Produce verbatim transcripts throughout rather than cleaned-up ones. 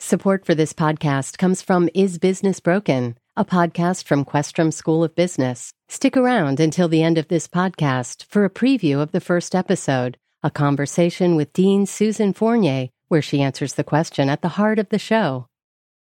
Support for this podcast comes from Is Business Broken, a podcast from Questrom School of Business. Stick around until the end of this podcast for a preview of the first episode, a conversation with Dean Susan Fournier, where she answers the question at the heart of the show.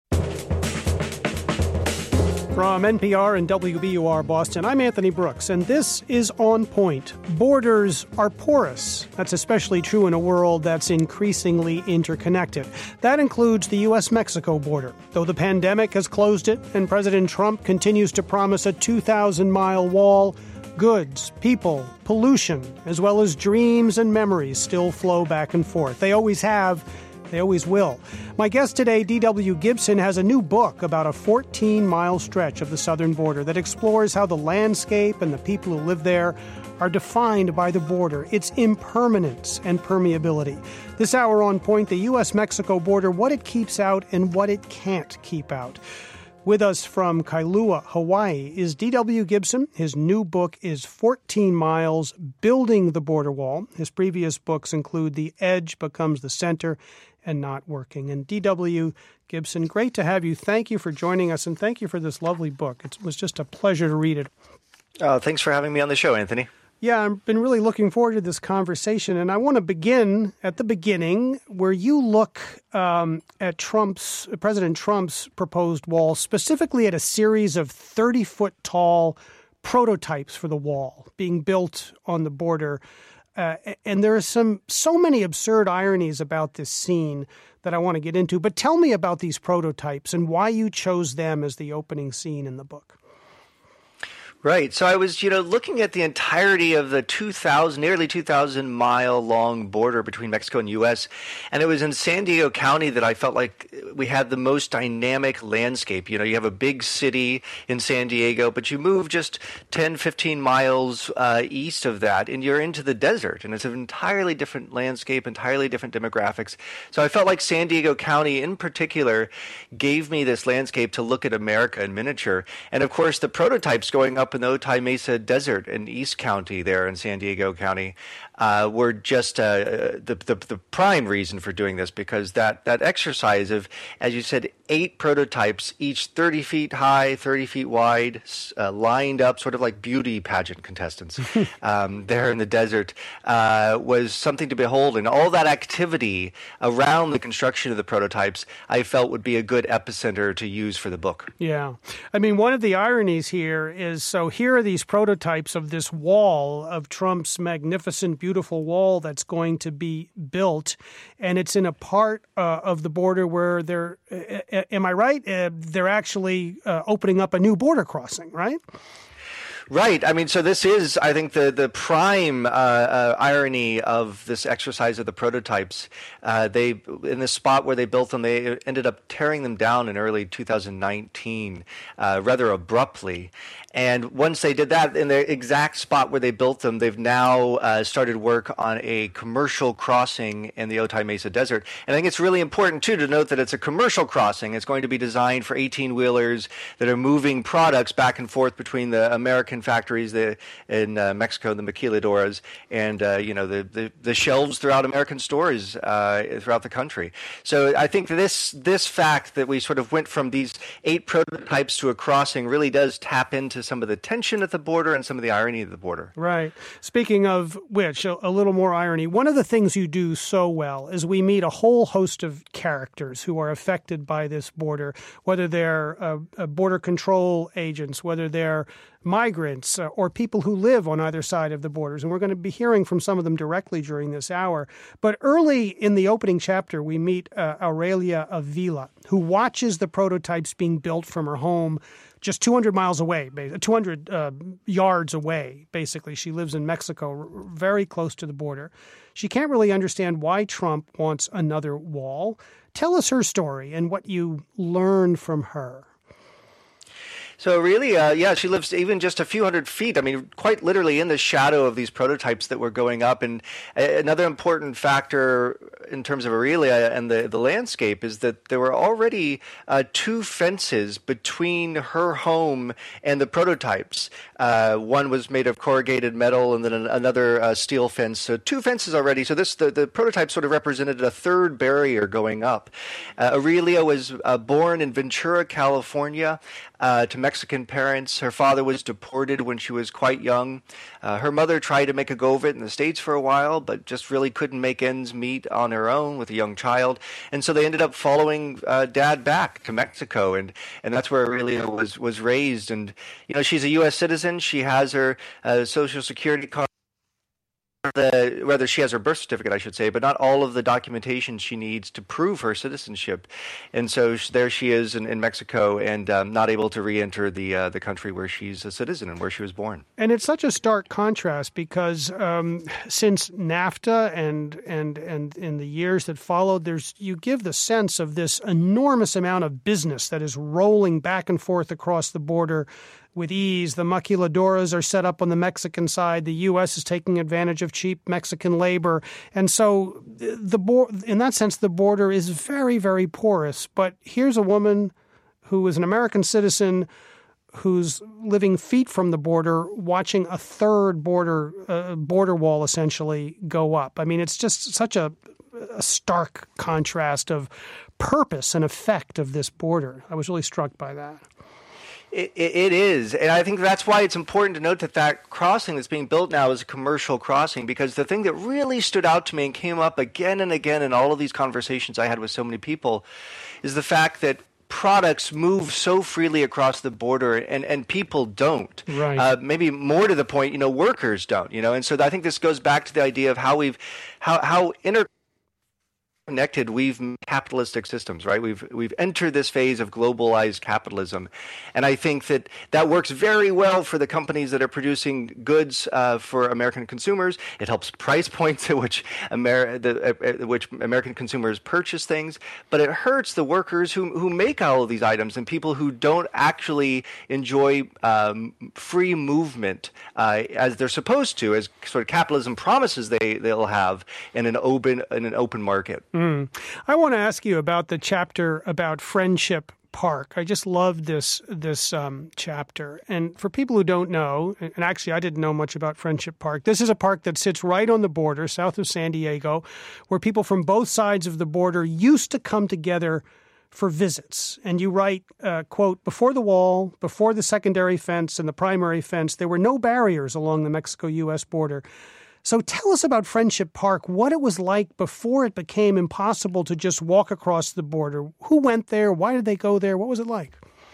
From N P R and W B U R Boston, I'm Anthony Brooks, and this is On Point. Borders are porous. That's especially true in a world that's increasingly interconnected. That includes the U S Mexico border. Though the pandemic has closed it and President Trump continues to promise a two thousand mile wall, goods, people, pollution, as well as dreams and memories still flow back and forth. They always have. They always will. My guest today, D W Gibson, has a new book about a fourteen mile stretch of the southern border that explores how the landscape and the people who live there are defined by the border, its impermanence and permeability. This hour On Point, the U S Mexico border, what it keeps out and what it can't keep out. With us from Kailua, Hawaii, is D W Gibson. His new book is fourteen miles, Building the Border Wall. His previous books include The Edge Becomes the Center and Not Working. And D W Gibson, great to have you. Thank you for joining us, and thank you for this lovely book. It was just a pleasure to read it. Oh, thanks for having me on the show, Anthony. Yeah, I've been really looking forward to this conversation, and I want to begin at the beginning, where you look um, at Trump's, President Trump's proposed wall, specifically at a series of thirty-foot tall prototypes for the wall being built on the border. Uh, and there are some so many absurd ironies about this scene that I want to get into. But tell me about these prototypes and why you chose them as the opening scene in the book. Right. So I was, you know, looking at the entirety of the two thousand, nearly two thousand mile long border between Mexico and U S, and it was in San Diego County that I felt like we had the most dynamic landscape. You know, you have a big city in San Diego, but you move just ten, fifteen miles uh, east of that, and you're into the desert, and it's an entirely different landscape, entirely different demographics. So I felt like San Diego County in particular gave me this landscape to look at America in miniature. And of course, the prototypes going up in the Otay Mesa Desert in East County there in San Diego County uh, were just uh, the, the the prime reason for doing this, because that, that exercise of, as you said, eight prototypes, each thirty feet high, thirty feet wide, uh, lined up, sort of like beauty pageant contestants um, there in the desert, uh, was something to behold. And all that activity around the construction of the prototypes, I felt would be a good epicenter to use for the book. Yeah. I mean, one of the ironies here is, so here are these prototypes of this wall, of Trump's magnificent, beautiful wall that's going to be built, and it's in a part uh, of the border where they're, uh, am I right? Uh, they're actually uh, opening up a new border crossing, right? Right. I mean, so this is, I think, the the prime uh, uh, irony of this exercise of the prototypes. Uh, they, in the spot where they built them, they ended up tearing them down in early two thousand nineteen, uh, rather abruptly. And once they did that, in the exact spot where they built them, they've now uh, started work on a commercial crossing in the Otay Mesa Desert. And I think it's really important, too, to note that it's a commercial crossing. It's going to be designed for eighteen-wheelers that are moving products back and forth between the American factories the, in uh, Mexico, the maquiladoras, and uh, you know the, the, the shelves throughout American stores uh, throughout the country. So I think this this fact that we sort of went from these eight prototypes to a crossing really does tap into some of the tension at the border and some of the irony of the border. Right. Speaking of which, a, a little more irony. One of the things you do so well is we meet a whole host of characters who are affected by this border, whether they're uh, uh, border control agents, whether they're migrants, uh, or people who live on either side of the borders. And we're going to be hearing from some of them directly during this hour. But early in the opening chapter, we meet uh, Aurelia Avila, who watches the prototypes being built from her home just two hundred miles away, two hundred uh, yards away, basically. She lives in Mexico, very close to the border. She can't really understand why Trump wants another wall. Tell us her story and what you learn from her. So really, uh, yeah, she lives even just a few hundred feet. I mean, quite literally in the shadow of these prototypes that were going up. And another important factor in terms of Aurelia and the, the landscape is that there were already uh, two fences between her home and the prototypes. Uh, one was made of corrugated metal, and then another uh, steel fence. So two fences already. So this the, the prototype sort of represented a third barrier going up. Uh, Aurelia was uh, born in Ventura, California, uh, to Mexican parents. Her father was deported when she was quite young. Uh, her mother tried to make a go of it in the States for a while, but just really couldn't make ends meet on her own with a young child. And so they ended up following uh, Dad back to Mexico, and, and that's where Aurelia was, was raised. And, you know, she's a U S citizen. She has her uh, Social Security card. The, whether she has her birth certificate, I should say, but not all of the documentation she needs to prove her citizenship. And so there she is in, in Mexico and um, not able to re-enter the uh, the country where she's a citizen and where she was born. And it's such a stark contrast because um, since NAFTA and and and in the years that followed, there's you give the sense of this enormous amount of business that is rolling back and forth across the border with ease. The maquiladoras are set up on the Mexican side. The U S is taking advantage of cheap Mexican labor. And so the bo- in that sense, the border is very, very porous. But here's a woman who is an American citizen who's living feet from the border, watching a third border uh, border wall essentially go up. I mean, it's just such a, a stark contrast of purpose and effect of this border. I was really struck by that. It, it is, and I think that's why it's important to note that that crossing that's being built now is a commercial crossing, because the thing that really stood out to me and came up again and again in all of these conversations I had with so many people is the fact that products move so freely across the border and, and people don't. Right. Uh, maybe more to the point, you know, workers don't, you know, and so I think this goes back to the idea of how we've, how, how inter connected we've capitalistic systems, right? We've we've entered this phase of globalized capitalism, and I think that that works very well for the companies that are producing goods uh, for American consumers. It helps price points at which Amer- the, uh, which American consumers purchase things, but it hurts the workers who who make all of these items and people who don't actually enjoy um, free movement uh, as they're supposed to, as sort of capitalism promises they they'll have in an open in an open market. Mm. I want to ask you about the chapter about Friendship Park. I just loved this this um, chapter. And for people who don't know, and actually I didn't know much about Friendship Park, this is a park that sits right on the border south of San Diego, where people from both sides of the border used to come together for visits. And you write, uh, quote, before the wall, before the secondary fence and the primary fence, there were no barriers along the Mexico-U S border. So tell us about Friendship Park, what it was like before it became impossible to just walk across the border. Who went there? Why did they go there? What was it like?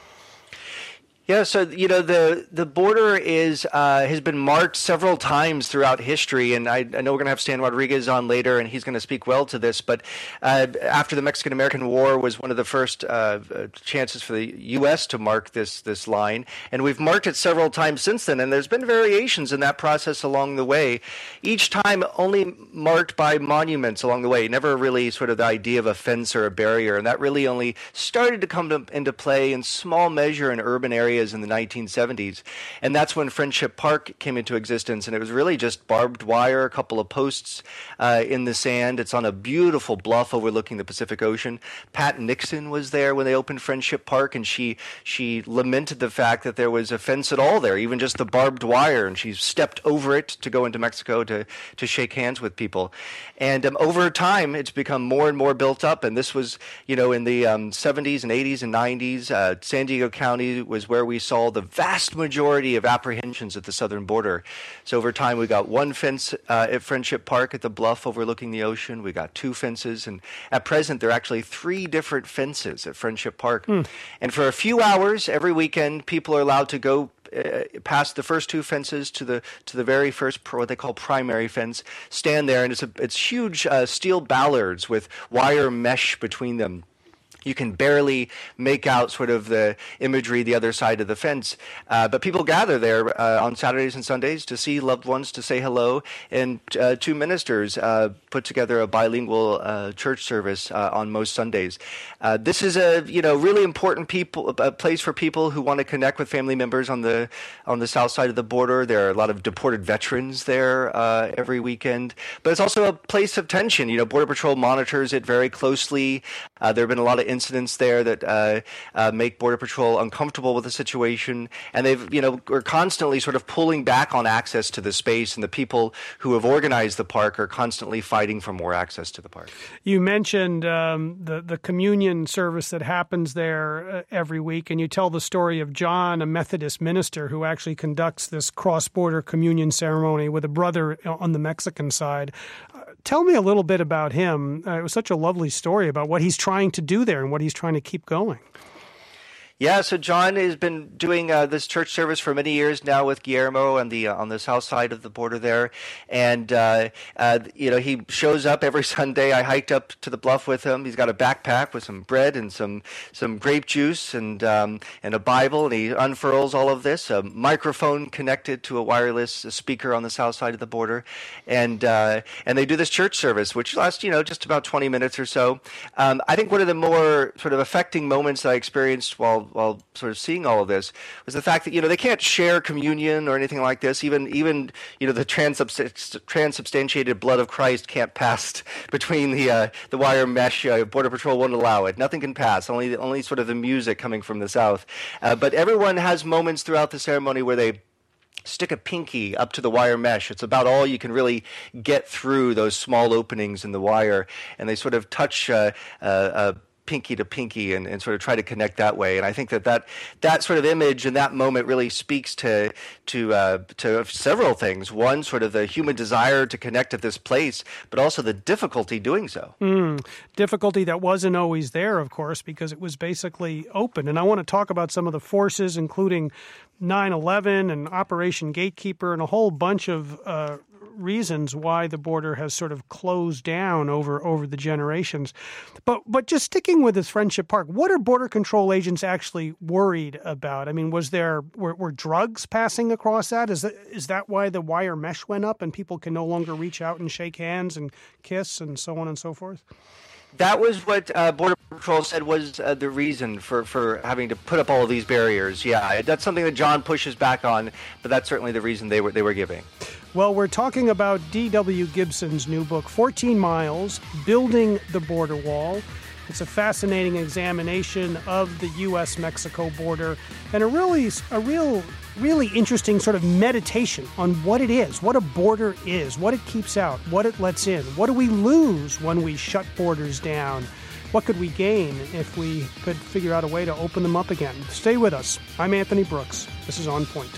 Yeah, so, you know, the, the border is uh, has been marked several times throughout history, and I, I know we're going to have Stan Rodriguez on later, and he's going to speak well to this, but uh, after the Mexican-American War was one of the first uh, chances for the U S to mark this this line, and we've marked it several times since then, and there's been variations in that process along the way, each time only marked by monuments along the way, never really sort of the idea of a fence or a barrier, and that really only started to come to, into play in small measure in urban areas in the nineteen seventies. And that's when Friendship Park came into existence. And it was really just barbed wire, a couple of posts uh, in the sand. It's on a beautiful bluff overlooking the Pacific Ocean. Pat Nixon was there when they opened Friendship Park, and she she lamented the fact that there was a fence at all there, even just the barbed wire. And she stepped over it to go into Mexico to, to shake hands with people. And um, over time, it's become more and more built up. And this was, you know, in the um, seventies and eighties and nineties, uh, San Diego County was where we saw the vast majority of apprehensions at the southern border. So over time, we got one fence uh, at Friendship Park at the bluff overlooking the ocean. We got two fences. And at present, there are actually three different fences at Friendship Park. Mm. And for a few hours every weekend, people are allowed to go Uh, past the first two fences to the to the very first what they call primary fence, stand there, and it's a, it's huge uh, steel ballards with wire mesh between them. You can barely make out sort of the imagery the other side of the fence. Uh, but people gather there uh, on Saturdays and Sundays to see loved ones, to say hello. And uh, two ministers uh, put together a bilingual uh, church service uh, on most Sundays. Uh, this is a you know really important people a place for people who want to connect with family members on the on the south side of the border. There are a lot of deported veterans there uh, every weekend. But it's also a place of tension. You know, Border Patrol monitors it very closely. Uh, there have been a lot of incidents there that uh, uh, make Border Patrol uncomfortable with the situation, and they've, you know, are constantly sort of pulling back on access to the space, and the people who have organized the park are constantly fighting for more access to the park. You mentioned um, the the communion service that happens there uh, every week, and you tell the story of John, a Methodist minister who actually conducts this cross-border communion ceremony with a brother on the Mexican side. Uh, tell me a little bit about him. Uh, it was such a lovely story about what he's trying to do there and what he's trying to keep going. Yeah, so John has been doing uh, this church service for many years now with Guillermo on the uh, on the south side of the border there, and uh, uh, you know he shows up every Sunday. I hiked up to the bluff with him. He's got a backpack with some bread and some some grape juice and um, and a Bible, and he unfurls all of this. A microphone connected to a wireless speaker on the south side of the border, and uh, and they do this church service, which lasts you know just about twenty minutes or so. Um, I think one of the more sort of affecting moments that I experienced while while sort of seeing all of this was the fact that, you know, they can't share communion or anything like this. Even, even you know, the transubst- transubstantiated blood of Christ can't pass between the uh, the wire mesh. Uh, Border Patrol won't allow it. Nothing can pass. Only, only sort of the music coming from the south. Uh, but everyone has moments throughout the ceremony where they stick a pinky up to the wire mesh. It's about all you can really get through those small openings in the wire, and they sort of touch uh, uh, uh, pinky to pinky and, and sort of try to connect that way. And I think that that, that sort of image and that moment really speaks to to uh, to several things. One, sort of the human desire to connect at this place, but also the difficulty doing so. Mm, difficulty that wasn't always there, of course, because it was basically open. And I want to talk about some of the forces, including nine eleven and Operation Gatekeeper and a whole bunch of uh, reasons why the border has sort of closed down over, over the generations. But but just sticking with this Friendship Park, what are Border Control agents actually worried about? I mean, was there were, were drugs passing across that? Is that is that why the wire mesh went up and people can no longer reach out and shake hands and kiss and so on and so forth? That was what uh, Border Patrol said was uh, the reason for, for having to put up all of these barriers. Yeah, that's something that John pushes back on, but that's certainly the reason they were they were giving. Well, we're talking about D W Gibson's new book, fourteen miles, Building the Border Wall. It's a fascinating examination of the U S Mexico border and a really, a real, really interesting sort of meditation on what it is, what a border is, what it keeps out, what it lets in. What do we lose when we shut borders down? What could we gain if we could figure out a way to open them up again? Stay with us. I'm Anthony Brooks. This is On Point.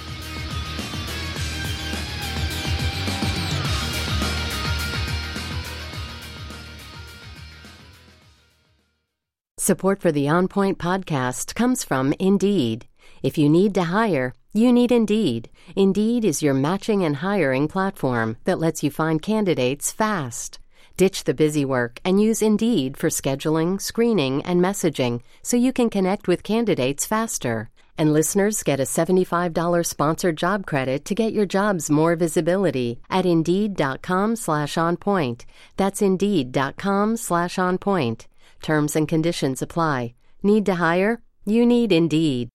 Support for the On Point podcast comes from Indeed. If you need to hire, you need Indeed. Indeed is your matching and hiring platform that lets you find candidates fast. Ditch the busy work and use Indeed for scheduling, screening, and messaging so you can connect with candidates faster. And listeners get a seventy-five dollars sponsored job credit to get your jobs more visibility at Indeed.com slash on point. That's Indeed.com slash on point. Terms and conditions apply. Need to hire? You need Indeed.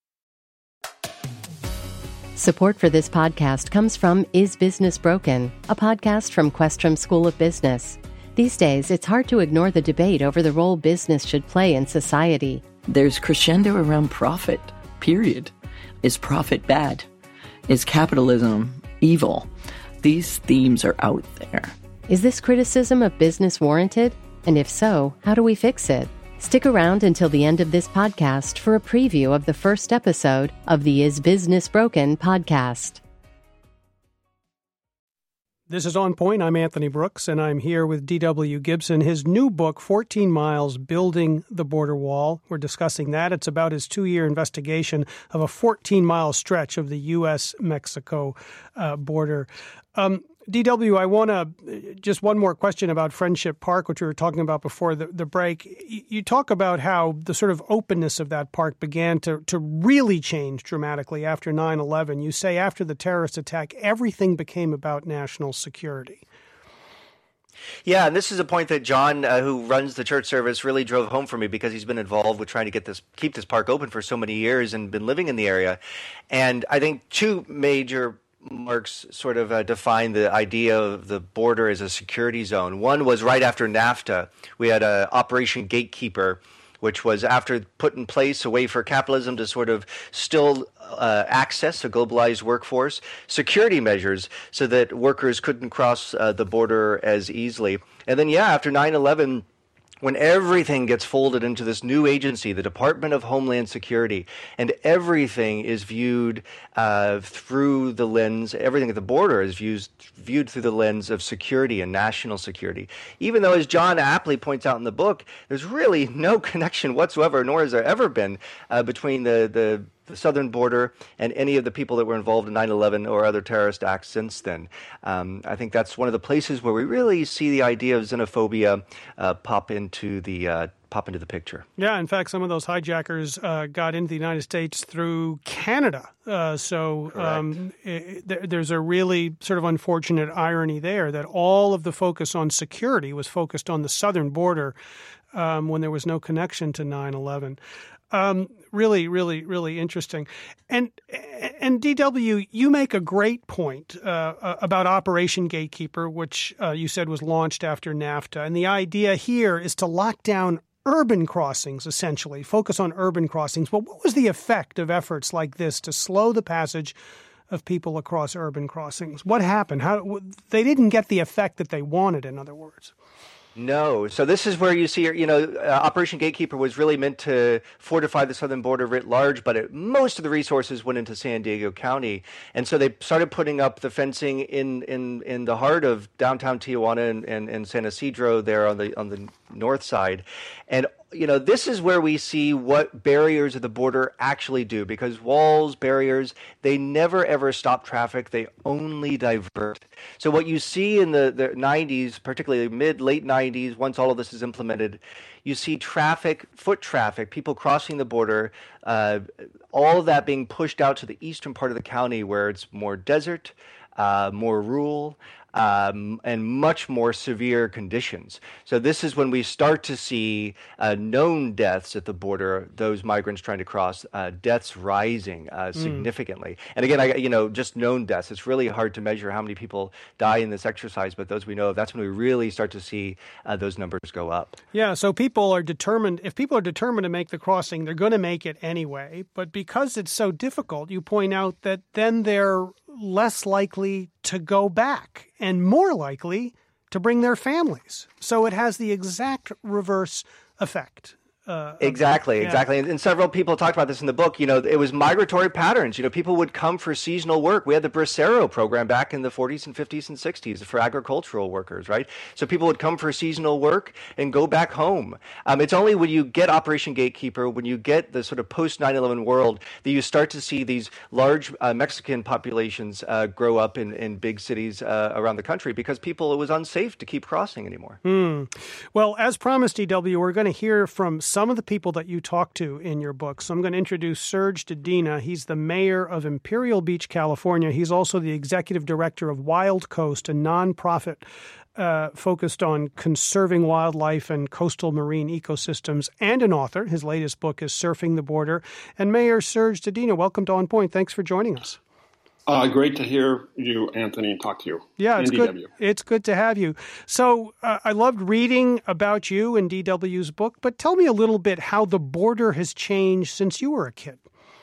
Support for this podcast comes from Is Business Broken, a podcast from Questrom School of Business. These days, it's hard to ignore the debate over the role business should play in society. There's crescendo around profit, period. Is profit bad? Is capitalism evil? These themes are out there. Is this criticism of business warranted? And if so, how do we fix it? Stick around until the end of this podcast for a preview of the first episode of the Is Business Broken podcast. This is On Point. I'm Anthony Brooks, and I'm here with D W Gibson. His new book, fourteen miles, Building the Border Wall. We're discussing that. It's about his two-year investigation of a fourteen-mile stretch of the U S Mexico uh, border. Um, D W, I want to just one more question about Friendship Park, which we were talking about before the, the break. You talk about how the sort of openness of that park began to, to really change dramatically after nine eleven. You say after the terrorist attack, everything became about national security. Yeah, and this is a point that John, uh, who runs the church service, really drove home for me because he's been involved with trying to get this, keep this park open for so many years and been living in the area. And I think two major marks sort of uh, define the idea of the border as a security zone. One was right after NAFTA. We had uh, Operation Gatekeeper, which was after put in place a way for capitalism to sort of still uh, access a globalized workforce, security measures so that workers couldn't cross uh, the border as easily. And then, yeah, after nine eleven, when everything gets folded into this new agency, the Department of Homeland Security, and everything is viewed uh, through the lens, everything at the border is viewed, viewed through the lens of security and national security. Even though, as John aptly points out in the book, there's really no connection whatsoever, nor has there ever been, uh, between the, the the southern border and any of the people that were involved in nine eleven or other terrorist acts since then. Um, I think that's one of the places where we really see the idea of xenophobia uh, pop into the uh, pop into the picture. Yeah, in fact, some of those hijackers uh, got into the United States through Canada. Uh, so um, it, there, there's a really sort of unfortunate irony there that all of the focus on security was focused on the southern border um, when there was no connection to nine eleven. Um, really, really, really interesting. And and D W, you make a great point uh, about Operation Gatekeeper, which uh, you said was launched after NAFTA. And the idea here is to lock down urban crossings, essentially, focus on urban crossings. But what was the effect of efforts like this to slow the passage of people across urban crossings? What happened? How they didn't get the effect that they wanted, in other words. No. So this is where you see, you know, uh, Operation Gatekeeper was really meant to fortify the southern border writ large, but it, most of the resources went into San Diego County. And so they started putting up the fencing in, in, in the heart of downtown Tijuana and, and, and San Isidro there on the on the north side. And you know, this is where we see what barriers at the border actually do, because walls, barriers, they never, ever stop traffic. They only divert. So what you see in the, the nineties, particularly mid, late nineties, once all of this is implemented, you see traffic, foot traffic, people crossing the border, uh, all of that being pushed out to the eastern part of the county where it's more desert, uh, more rural, Um, and much more severe conditions. So this is when we start to see uh, known deaths at the border, those migrants trying to cross, uh, deaths rising uh, significantly. Mm. And again, I, you know, just known deaths. It's really hard to measure how many people die in this exercise, but those we know of, that's when we really start to see uh, those numbers go up. Yeah, so people are determined, if people are determined to make the crossing, they're going to make it anyway. But because it's so difficult, you point out that then they're less likely to go back and more likely to bring their families. So it has the exact reverse effect. Uh, exactly, yeah. exactly. And, and several people talked about this in the book. You know, it was migratory patterns. You know, people would come for seasonal work. We had the Bracero program back in the forties and fifties and sixties for agricultural workers, right? So people would come for seasonal work and go back home. Um, it's only when you get Operation Gatekeeper, when you get the sort of post nine eleven world, that you start to see these large uh, Mexican populations uh, grow up in, in big cities uh, around the country because people, it was unsafe to keep crossing anymore. Hmm. Well, as promised, D W, we're going to hear from some of the people that you talk to in your book. So I'm going to introduce Serge Dedina. He's the mayor of Imperial Beach, California. He's also the executive director of Wild Coast, a nonprofit uh, focused on conserving wildlife and coastal marine ecosystems, and an author. His latest book is Surfing the Border. And Mayor Serge Dedina, welcome to On Point. Thanks for joining us. Uh, great to hear you, Anthony, and talk to you. Yeah, it's and good. D W. It's good to have you. So uh, I loved reading about you in D W's book, but tell me a little bit how the border has changed since you were a kid.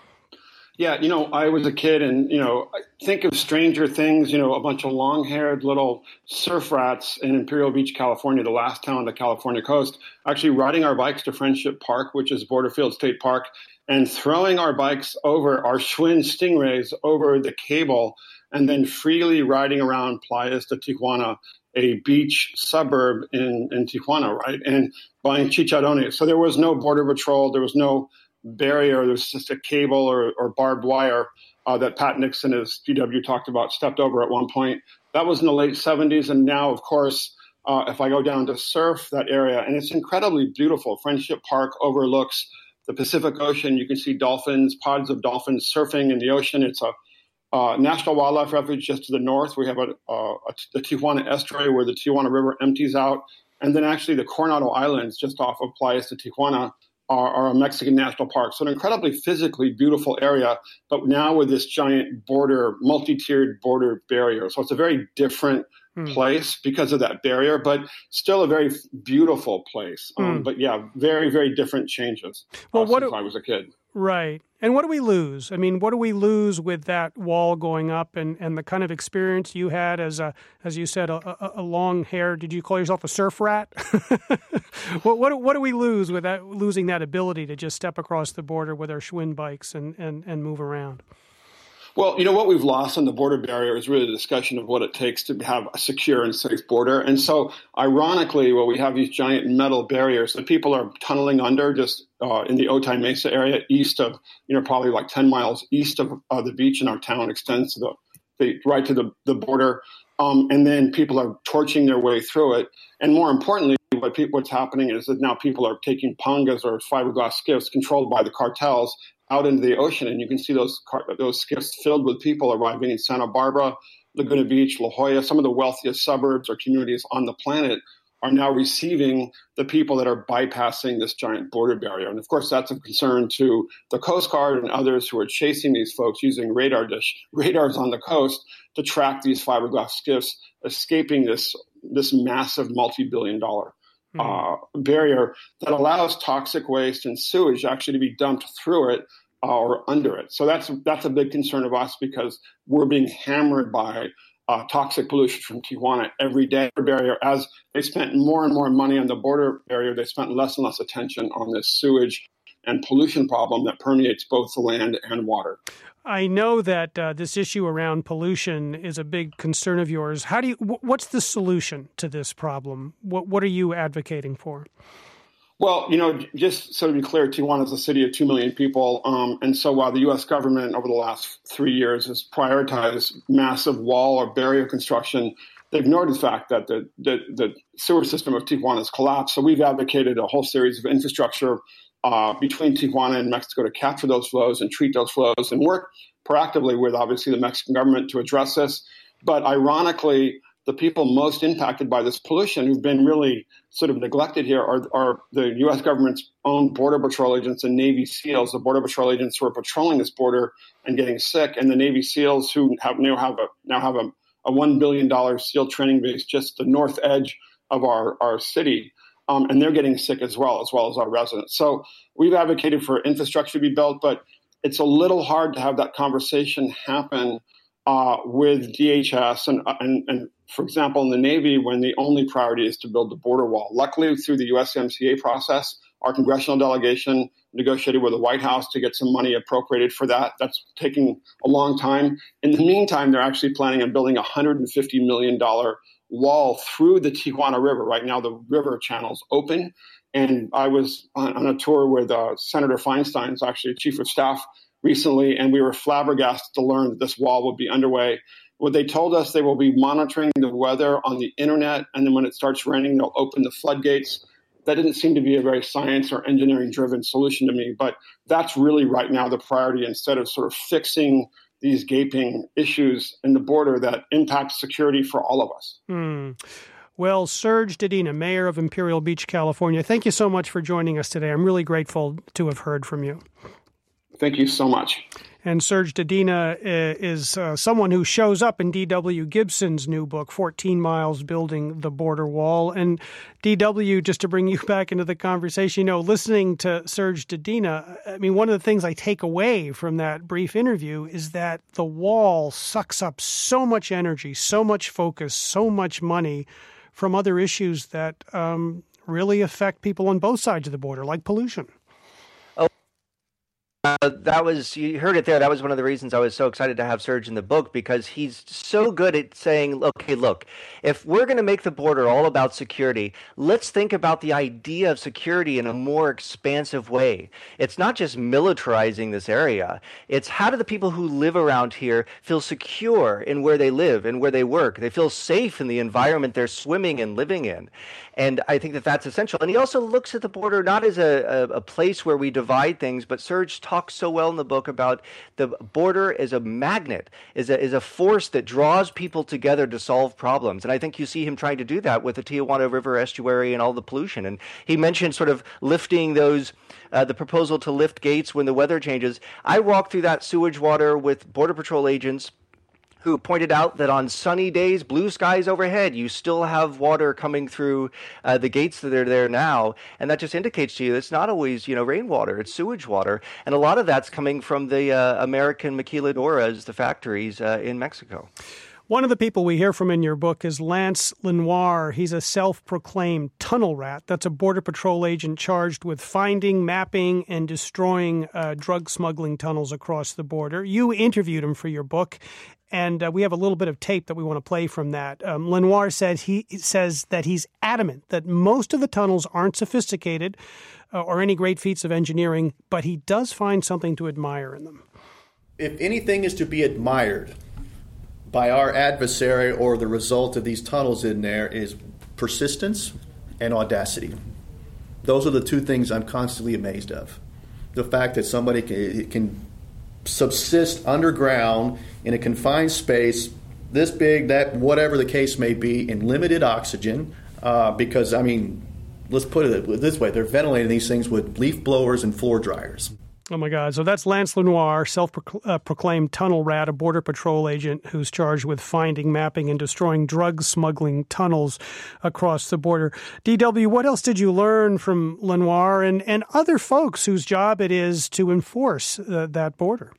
Yeah, you know, I was a kid and, you know, I think of Stranger Things, you know, a bunch of long-haired little surf rats in Imperial Beach, California, the last town on the California coast, actually riding our bikes to Friendship Park, which is Borderfield State Park, and throwing our bikes over, our Schwinn Stingrays over the cable, and then freely riding around Playas de Tijuana, a beach suburb in, in Tijuana, right, and buying chicharrones. So there was no border patrol, there was no barrier, there was just a cable or, or barbed wire uh, that Pat Nixon, as D W talked about, stepped over at one point. that was in the late seventies. And now, of course, uh, if I go down to surf that area, and it's incredibly beautiful. Friendship Park overlooks the Pacific Ocean. You can see dolphins, pods of dolphins surfing in the ocean. It's a uh, National Wildlife Refuge just to the north. We have a, a, a, the Tijuana Estuary where the Tijuana River empties out. And then actually the Coronado Islands just off of Playas de Tijuana are, are a Mexican national park. So an incredibly physically beautiful area, but now with this giant border, multi-tiered border barrier. So it's a very different mm. place because of that barrier, but still a very beautiful place. Mm. Um, but yeah, very, very different changes well, uh, what since do, I was a kid. Right. And what do we lose? I mean, what do we lose with that wall going up and, and the kind of experience you had as a, as you said, a, a, a long hair, did you call yourself a surf rat? what, what, what do we lose with that, losing that ability to just step across the border with our Schwinn bikes and, and, and move around? Well, you know, what we've lost on the border barrier is really the discussion of what it takes to have a secure and safe border. And so, ironically, well, we have these giant metal barriers that people are tunneling under just uh, in the Otay Mesa area, east of, you know, probably like ten miles east of uh, the beach in our town, extends to the, the right to the, the border. Um, and then people are torching their way through it. And more importantly, what people, what's happening is that now people are taking pangas or fiberglass skiffs controlled by the cartels out into the ocean, and you can see those car- those skiffs filled with people arriving in Santa Barbara, Laguna Beach, La Jolla. Some of the wealthiest suburbs or communities on the planet are now receiving the people that are bypassing this giant border barrier. And of course, that's of concern to the Coast Guard and others who are chasing these folks using radar dish radars on the coast to track these fiberglass skiffs escaping this this massive multi-billion dollar uh, barrier that allows toxic waste and sewage actually to be dumped through it uh, or under it. So that's that's a big concern of us because we're being hammered by uh, toxic pollution from Tijuana every day. Barrier, as they spent more and more money on the border barrier, they spent less and less attention on this sewage and pollution problem that permeates both the land and water. I know that uh, this issue around pollution is a big concern of yours. How do you? What's the solution to this problem? What What are you advocating for? Well, you know, just so to be clear, Tijuana is a city of two million people. Um, and so while the U S government over the last three years has prioritized massive wall or barrier construction, they ignored the fact that the, the, the sewer system of Tijuana has collapsed. So we've advocated a whole series of infrastructure uh, between Tijuana and Mexico to capture those flows and treat those flows and work proactively with, obviously, the Mexican government to address this. But ironically, the people most impacted by this pollution who've been really sort of neglected here are, are the U S government's own Border Patrol agents and Navy SEALs, the Border Patrol agents who are patrolling this border and getting sick, and the Navy SEALs who have now have a, now have a, a one billion dollars SEAL training base just the north edge of our, our city. Um, and they're getting sick as well, as well as our residents. So we've advocated for infrastructure to be built, but it's a little hard to have that conversation happen uh, with D H S and, and, and, for example, in the Navy, when the only priority is to build the border wall. Luckily, through the U S M C A process, our congressional delegation negotiated with the White House to get some money appropriated for that. That's taking a long time. In the meantime, they're actually planning on building a one hundred fifty million dollars wall through the Tijuana River. Right now, the river channel's open. And I was on, on a tour with uh, Senator Feinstein, who's actually chief of staff recently, and we were flabbergasted to learn that this wall would be underway. What they told us, they will be monitoring the weather on the internet, and then when it starts raining, they'll open the floodgates. That didn't seem to be a very science or engineering-driven solution to me, but that's really right now the priority, instead of sort of fixing these gaping issues in the border that impact security for all of us. Hmm. Well, Serge Dedina, mayor of Imperial Beach, California, thank you so much for joining us today. I'm really grateful to have heard from you. Thank you so much. And Serge Dedina is uh, someone who shows up in D W Gibson's new book, fourteen miles Building the Border Wall. And D W, just to bring you back into the conversation, you know, listening to Serge Dedina, I mean, one of the things I take away from that brief interview is that the wall sucks up so much energy, so much focus, so much money from other issues that um, really affect people on both sides of the border, like pollution. that was, you heard it there. That was one of the reasons I was so excited to have Serge in the book, because he's so good at saying, okay, look, if we're going to make the border all about security, let's think about the idea of security in a more expansive way. It's not just militarizing this area. It's how do the people who live around here feel secure in where they live and where they work? They feel safe in the environment they're swimming and living in. And I think that that's essential. And he also looks at the border not as a, a, a place where we divide things, but Serge talks so well in the book about the border as a magnet, is a, is a force that draws people together to solve problems. And I think you see him trying to do that with the Tijuana River estuary and all the pollution. And he mentioned sort of lifting those, uh, the proposal to lift gates when the weather changes. I walked through that sewage water with Border Patrol agents who pointed out that on sunny days, blue skies overhead, you still have water coming through uh, the gates that are there now. And that just indicates to you that it's not always, you know, rainwater, it's sewage water. And a lot of that's coming from the uh, American maquiladoras, the factories uh, in Mexico. One of the people we hear from in your book is Lance Lenoir. He's a self-proclaimed tunnel rat. That's a Border Patrol agent charged with finding, mapping, and destroying uh, drug smuggling tunnels across the border. You interviewed him for your book, and uh, we have a little bit of tape that we want to play from that. Um, Lenoir said he says that he's adamant that most of the tunnels aren't sophisticated uh, or any great feats of engineering, but he does find something to admire in them. If anything is to be admired by our adversary or the result of these tunnels in there, is persistence and audacity. Those are the two things I'm constantly amazed of. The fact that somebody can, can subsist underground in a confined space, this big, that, whatever the case may be, in limited oxygen, uh, because, I mean, let's put it this way, they're ventilating these things with leaf blowers and floor dryers. Oh, my God. So that's Lance Lenoir, self-proclaimed tunnel rat, a Border Patrol agent who's charged with finding, mapping, and destroying drug smuggling tunnels across the border. D W, what else did you learn from Lenoir and, and other folks whose job it is to enforce uh, that border?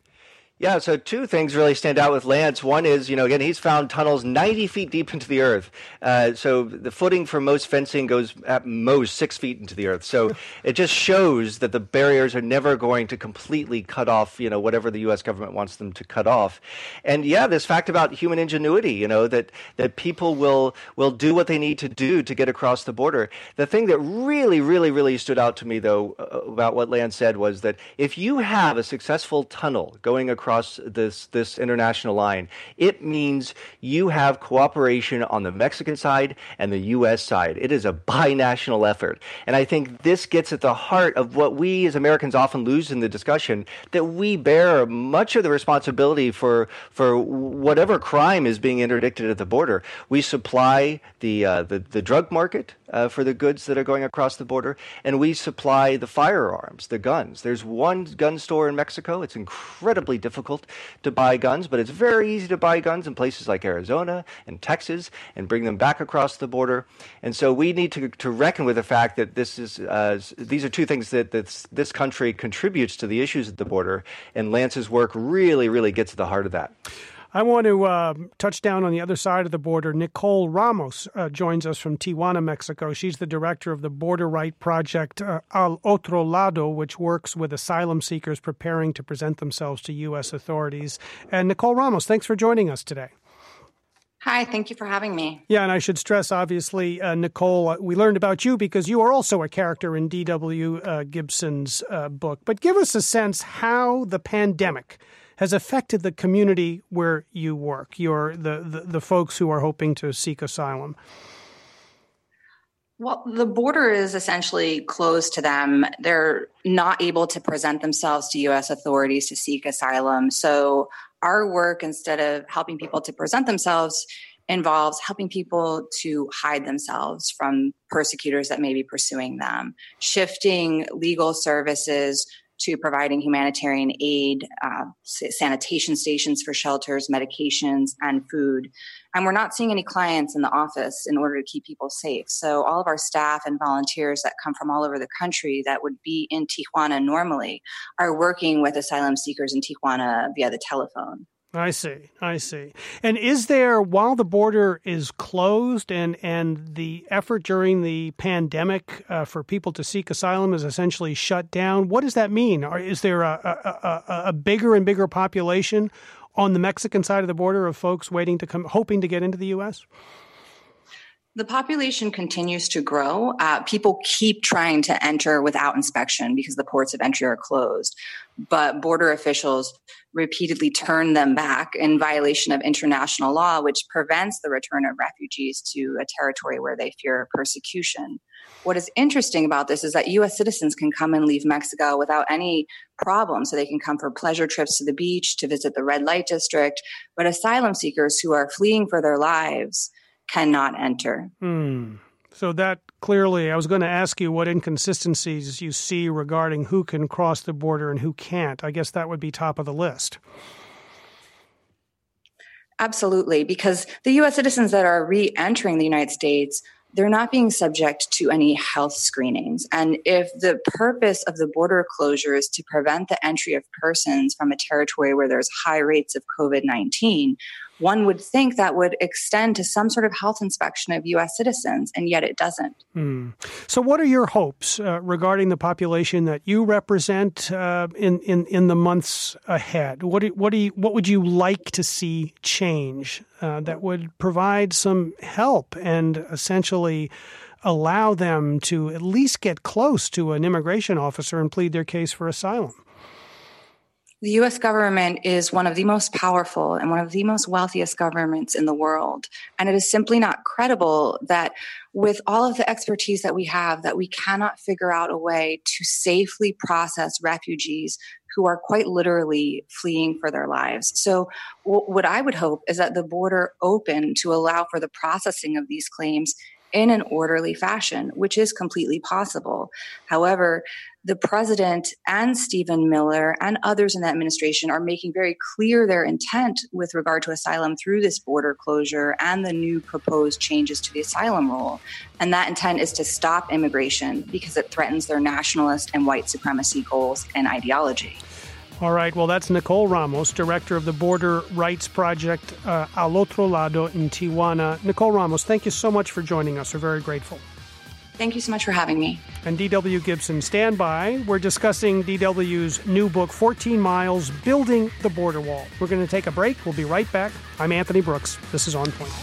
Yeah, so two things really stand out with Lance. One is, you know, again, he's found tunnels ninety feet deep into the earth. Uh, so the footing for most fencing goes at most six feet into the earth. So it just shows that the barriers are never going to completely cut off, you know, whatever the U S government wants them to cut off. And yeah, this fact about human ingenuity, you know, that, that people will, will do what they need to do to get across the border. The thing that really, really, really stood out to me, though, about what Lance said was that if you have a successful tunnel going across across this this international line, it means you have cooperation on the Mexican side and the U S side. It is a binational effort. And I think this gets at the heart of what we as Americans often lose in the discussion, that we bear much of the responsibility for for whatever crime is being interdicted at the border. We supply the uh, the, the drug market uh, for the goods that are going across the border, and we supply the firearms, the guns. There's one gun store in Mexico. It's incredibly difficult to buy guns, but it's very easy to buy guns in places like Arizona and Texas and bring them back across the border. And so we need to to reckon with the fact that this is uh, these are two things that this, this country contributes to the issues at the border, and Lance's work really, really gets at the heart of that. I want to uh, touch down on the other side of the border. Nicole Ramos uh, joins us from Tijuana, Mexico. She's the director of the Border Right Project uh, Al Otro Lado, which works with asylum seekers preparing to present themselves to U S authorities. And Nicole Ramos, thanks for joining us today. Hi, thank you for having me. Yeah, and I should stress, obviously, uh, Nicole, uh, we learned about you because you are also a character in D W Uh, Gibson's uh, book. But give us a sense how the pandemic has affected the community where you work, your the, the, the folks who are hoping to seek asylum. Well, the border is essentially closed to them. They're not able to present themselves to U S authorities to seek asylum. So our work, instead of helping people to present themselves, involves helping people to hide themselves from persecutors that may be pursuing them, shifting legal services to providing humanitarian aid, uh, sanitation stations for shelters, medications, and food. And we're not seeing any clients in the office in order to keep people safe. So all of our staff and volunteers that come from all over the country that would be in Tijuana normally are working with asylum seekers in Tijuana via the telephone. I see. I see. And is there, while the border is closed and, and the effort during the pandemic uh, for people to seek asylum is essentially shut down, what does that mean? Or is there a, a, a, a bigger and bigger population on the Mexican side of the border of folks waiting to come, hoping to get into the U S? The population continues to grow. Uh, people keep trying to enter without inspection because the ports of entry are closed. But border officials repeatedly turn them back in violation of international law, which prevents the return of refugees to a territory where they fear persecution. What is interesting about this is that U S citizens can come and leave Mexico without any problem. So they can come for pleasure trips to the beach, to visit the red light district. But asylum seekers who are fleeing for their lives cannot enter. Hmm. So that clearly, I was going to ask you what inconsistencies you see regarding who can cross the border and who can't. I guess that would be top of the list. Absolutely, because the U S citizens that are re-entering the United States, they're not being subject to any health screenings. And if the purpose of the border closure is to prevent the entry of persons from a territory where there's high rates of COVID nineteen, one would think that would extend to some sort of health inspection of U S citizens, and yet it doesn't. Hmm. So what are your hopes uh, regarding the population that you represent uh, in, in, in the months ahead? What do, what do you, what would you like to see change uh, that would provide some help and essentially allow them to at least get close to an immigration officer and plead their case for asylum? The U S government is one of the most powerful and one of the most wealthiest governments in the world. And it is simply not credible that with all of the expertise that we have, that we cannot figure out a way to safely process refugees who are quite literally fleeing for their lives. So w- what I would hope is that the border open to allow for the processing of these claims in an orderly fashion, which is completely possible. However, the president and Stephen Miller and others in the administration are making very clear their intent with regard to asylum through this border closure and the new proposed changes to the asylum rule. And that intent is to stop immigration because it threatens their nationalist and white supremacy goals and ideology. All right. Well, that's Nicole Ramos, director of the Border Rights Project uh, Al Otro Lado in Tijuana. Nicole Ramos, thank you so much for joining us. We're very grateful. Thank you so much for having me. And D W Gibson, stand by. We're discussing D W's new book, fourteen miles, Building the Border Wall. We're going to take a break. We'll be right back. I'm Anthony Brooks. This is On Point.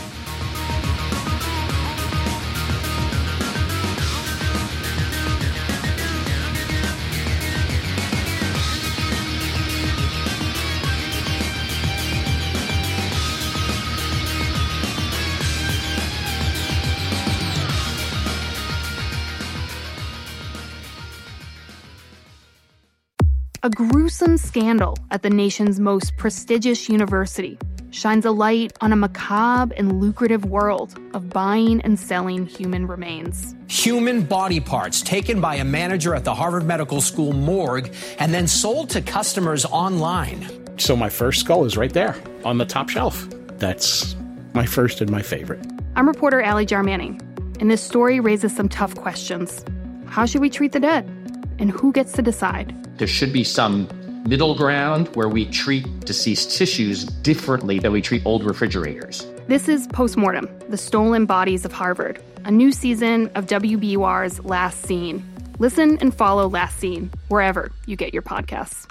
A gruesome scandal at the nation's most prestigious university shines a light on a macabre and lucrative world of buying and selling human remains. Human body parts taken by a manager at the Harvard Medical School morgue and then sold to customers online. So my first skull is right there on the top shelf. That's my first and my favorite. I'm reporter Allie Jarmanning, and this story raises some tough questions. How should we treat the dead? And who gets to decide? There should be some middle ground where we treat deceased tissues differently than we treat old refrigerators. This is Postmortem, the Stolen Bodies of Harvard, a new season of W B U R's Last Scene. Listen and follow Last Scene wherever you get your podcasts.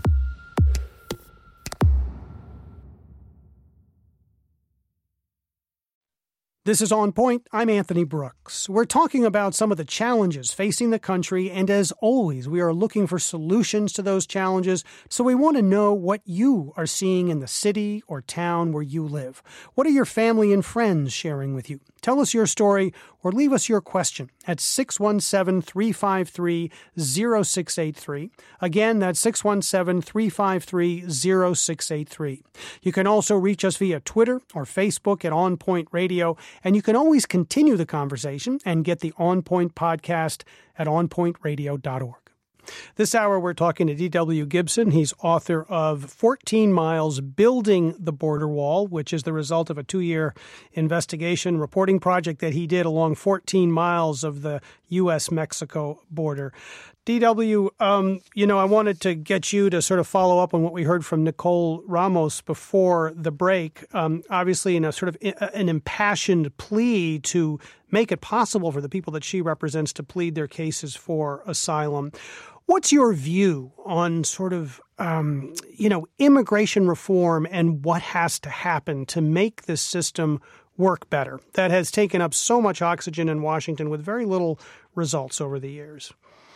This is On Point. I'm Anthony Brooks. We're talking about some of the challenges facing the country, and as always, we are looking for solutions to those challenges, so we want to know what you are seeing in the city or town where you live. What are your family and friends sharing with you? Tell us your story or leave us your question at six one seven, three five three, zero six eight three. Again, that's six one seven, three five three, zero six eight three. You can also reach us via Twitter or Facebook at On Point Radio, and you can always continue the conversation and get the On Point podcast at on point radio dot org. This hour, we're talking to D W Gibson. He's author of fourteen miles Building the Border Wall, which is the result of a two-year investigation reporting project that he did along fourteen miles of the U S Mexico border. D W, um, you know, I wanted to get you to sort of follow up on what we heard from Nicole Ramos before the break, um, obviously in a sort of an impassioned plea to make it possible for the people that she represents to plead their cases for asylum. What's your view on sort of, um, you know, immigration reform and what has to happen to make this system work better that has taken up so much oxygen in Washington with very little results over the years?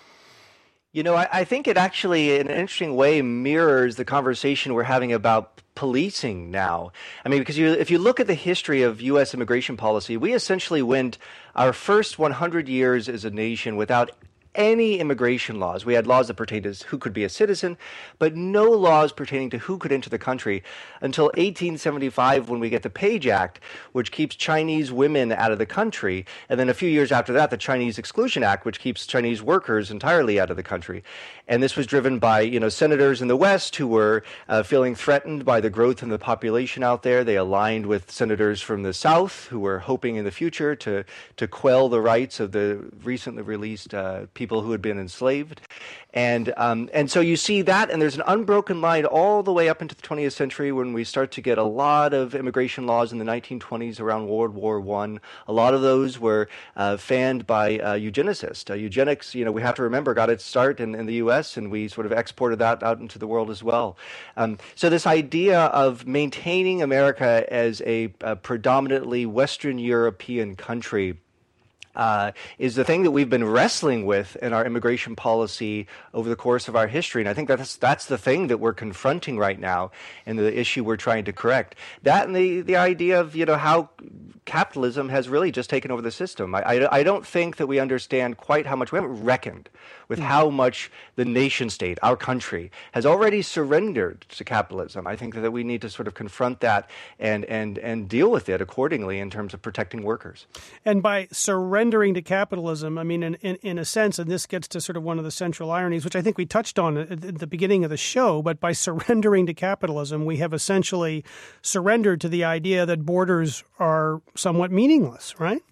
You know, I, I think it actually, in an interesting way, mirrors the conversation we're having about policing now. I mean, because you, if you look at the history of U S immigration policy, we essentially went our first one hundred years as a nation without any immigration laws. We had laws that pertained to who could be a citizen, but no laws pertaining to who could enter the country until eighteen seventy-five, when we get the Page Act, which keeps Chinese women out of the country. And then a few years after that, the Chinese Exclusion Act, which keeps Chinese workers entirely out of the country. And this was driven by, you know, senators in the West who were uh, feeling threatened by the growth in the population out there. They aligned with senators from the South who were hoping in the future to, to quell the rights of the recently released uh, people who had been enslaved. And um, and so you see that, and there's an unbroken line all the way up into the twentieth century when we start to get a lot of immigration laws in the nineteen twenties around World War One. A lot of those were uh, fanned by uh, eugenicists. Uh, eugenics, you know, we have to remember, got its start in, in the U S, and we sort of exported that out into the world as well. Um, so this idea of maintaining America as a, a predominantly Western European country Uh, is the thing that we've been wrestling with in our immigration policy over the course of our history. And I think that's that's the thing that we're confronting right now and the issue we're trying to correct. That and the, the idea of, you know, how capitalism has really just taken over the system. I, I, I don't think that we understand quite how much, we haven't reckoned with how much the nation state, our country, has already surrendered to capitalism. I think that we need to sort of confront that and, and, and deal with it accordingly in terms of protecting workers. And by surrendering to capitalism, I mean, in, in, in a sense, and this gets to sort of one of the central ironies, which I think we touched on at the beginning of the show, but by surrendering to capitalism, we have essentially surrendered to the idea that borders are somewhat meaningless, right?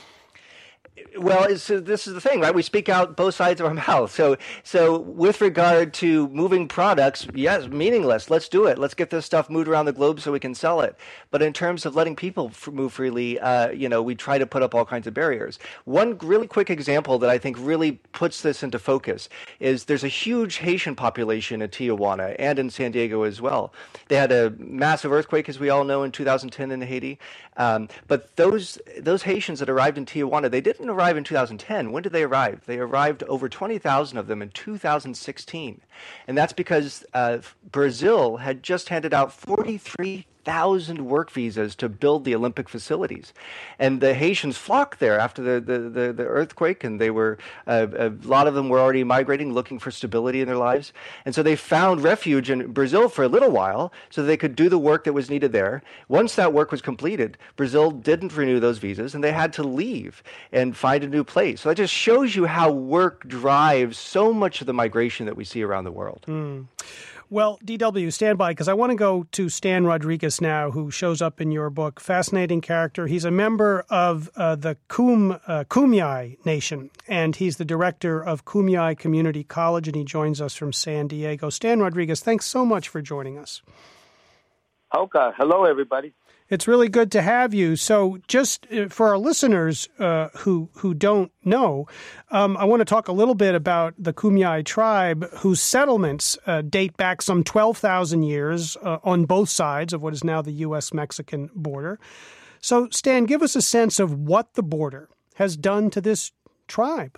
Well, it's, uh, this is the thing, right? We speak out both sides of our mouth. So, so with regard to moving products, yes, meaningless. Let's do it. Let's get this stuff moved around the globe so we can sell it. But in terms of letting people f- move freely, uh, you know, we try to put up all kinds of barriers. One really quick example that I think really puts this into focus is there's a huge Haitian population in Tijuana and in San Diego as well. They had a massive earthquake, as we all know, in two thousand ten in Haiti. Um, but those those Haitians that arrived in Tijuana, they didn't arrive in two thousand ten. When did they arrive? They arrived, over twenty thousand of them, in two thousand sixteen. And that's because uh, Brazil had just handed out forty-three thousand work visas to build the Olympic facilities. And the Haitians flocked there after the, the, the, the earthquake, and they were, uh, a lot of them were already migrating, looking for stability in their lives. And so they found refuge in Brazil for a little while so they could do the work that was needed there. Once that work was completed, Brazil didn't renew those visas, and they had to leave and find a new place. So that just shows you how work drives so much of the migration that we see around the world. Mm. Well, D W, stand by, because I want to go to Stan Rodriguez now, who shows up in your book. Fascinating character. He's a member of uh, the Kum, uh, Kumeyaay Nation, and he's the director of Kumeyaay Community College, and he joins us from San Diego. Stan Rodriguez, thanks so much for joining us. Okay. Hello, everybody. It's really good to have you. So just for our listeners uh, who who don't know, um, I want to talk a little bit about the Kumeyaay tribe, whose settlements uh, date back some twelve thousand years uh, on both sides of what is now the U S Mexican border. So, Stan, give us a sense of what the border has done to this tribe.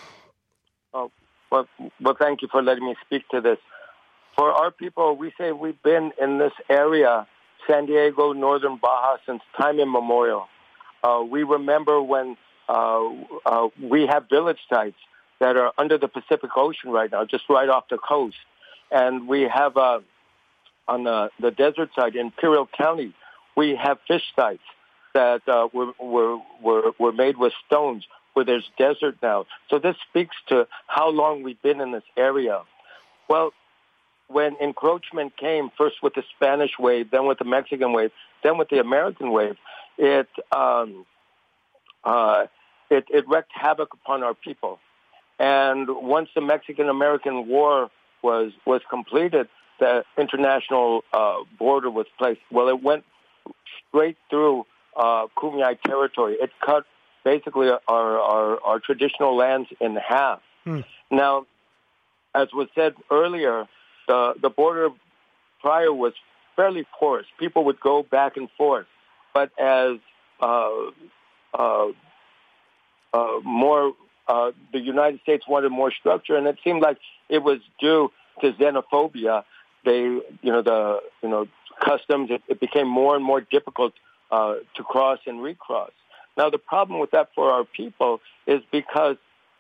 Oh, well, well, thank you for letting me speak to this. For our people, we say we've been in this area, San Diego, northern Baja, since time immemorial. Uh, we remember when uh, uh, we have village sites that are under the Pacific Ocean right now, just right off the coast. And we have, uh, on the, the desert side, Imperial County, we have fish sites that uh, were, were, were, were made with stones where there's desert now. So this speaks to how long we've been in this area. Well, when encroachment came, first with the Spanish wave, then with the Mexican wave, then with the American wave, it um, uh, it, it wreaked havoc upon our people. And once the Mexican-American War was was completed, the international uh, border was placed. Well, it went straight through uh, Kumeyaay territory. It cut basically our, our, our traditional lands in half. Hmm. Now, as was said earlier, the, the border prior was fairly porous. People would go back and forth. But as uh, uh, uh, more, uh, the United States wanted more structure, and it seemed like it was due to xenophobia. They, you know, the, you know, customs, it, it became more and more difficult uh, to cross and recross. Now, the problem with that for our people is because